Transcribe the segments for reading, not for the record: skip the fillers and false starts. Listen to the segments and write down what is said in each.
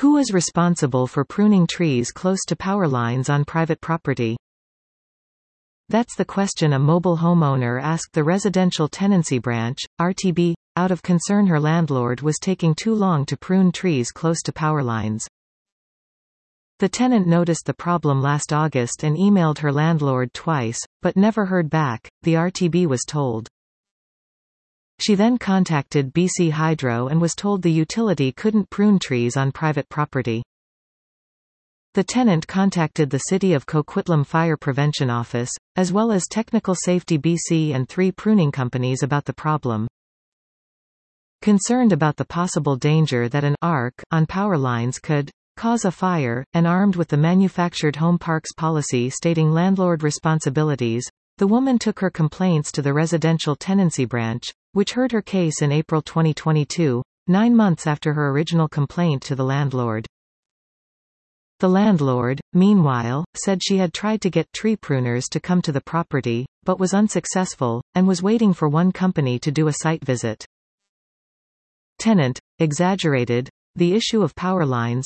Who is responsible for pruning trees close to power lines on private property? That's the question a mobile homeowner asked the Residential Tenancy Branch, RTB, out of concern her landlord was taking too long to prune trees close to power lines. The tenant noticed the problem last August and emailed her landlord twice, but never heard back, the RTB was told. She then contacted BC Hydro and was told the utility couldn't prune trees on private property. The tenant contacted the City of Coquitlam Fire Prevention Office, as well as Technical Safety BC and 3 pruning companies about the problem. Concerned about the possible danger that an arc on power lines could cause a fire, and armed with the Manufactured Home Parks policy stating landlord responsibilities, the woman took her complaints to the Residential Tenancy Branch, which heard her case in April 2022, 9 months after her original complaint to the landlord. The landlord, meanwhile, said she had tried to get tree pruners to come to the property, but was unsuccessful, and was waiting for one company to do a site visit. Tenant, exaggerated the issue of power lines.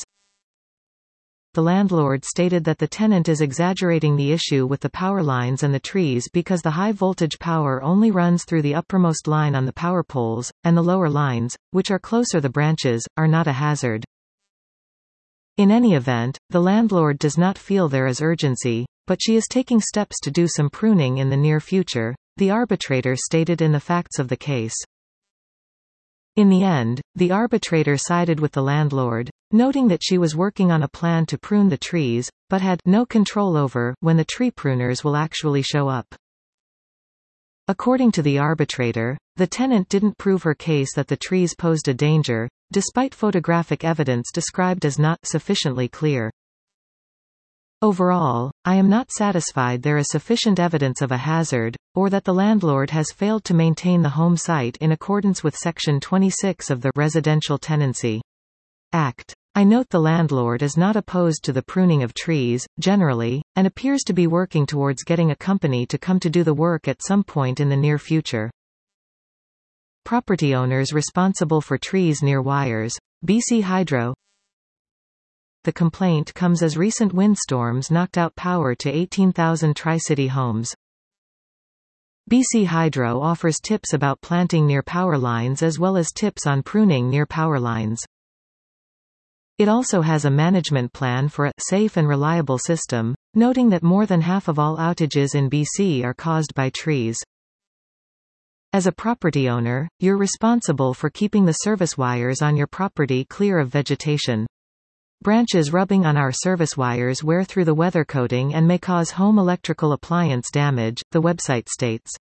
The landlord stated that the tenant is exaggerating the issue with the power lines and the trees because the high voltage power only runs through the uppermost line on the power poles, and the lower lines, which are closer the branches, are not a hazard. In any event, the landlord does not feel there is urgency, but she is taking steps to do some pruning in the near future, the arbitrator stated in the facts of the case. In the end, the arbitrator sided with the landlord, noting that she was working on a plan to prune the trees, but had no control over when the tree pruners will actually show up. According to the arbitrator, the tenant didn't prove her case that the trees posed a danger, despite photographic evidence described as not sufficiently clear. Overall, I am not satisfied there is sufficient evidence of a hazard, or that the landlord has failed to maintain the home site in accordance with Section 26 of the Residential Tenancy Act. I note the landlord is not opposed to the pruning of trees, generally, and appears to be working towards getting a company to come to do the work at some point in the near future. Property owners responsible for trees near wires. BC Hydro. The complaint comes as recent windstorms knocked out power to 18,000 Tri-City homes. BC Hydro offers tips about planting near power lines as well as tips on pruning near power lines. It also has a management plan for a safe and reliable system, noting that more than half of all outages in BC are caused by trees. As a property owner, you're responsible for keeping the service wires on your property clear of vegetation. Branches rubbing on our service wires wear through the weather coating and may cause home electrical appliance damage, the website states.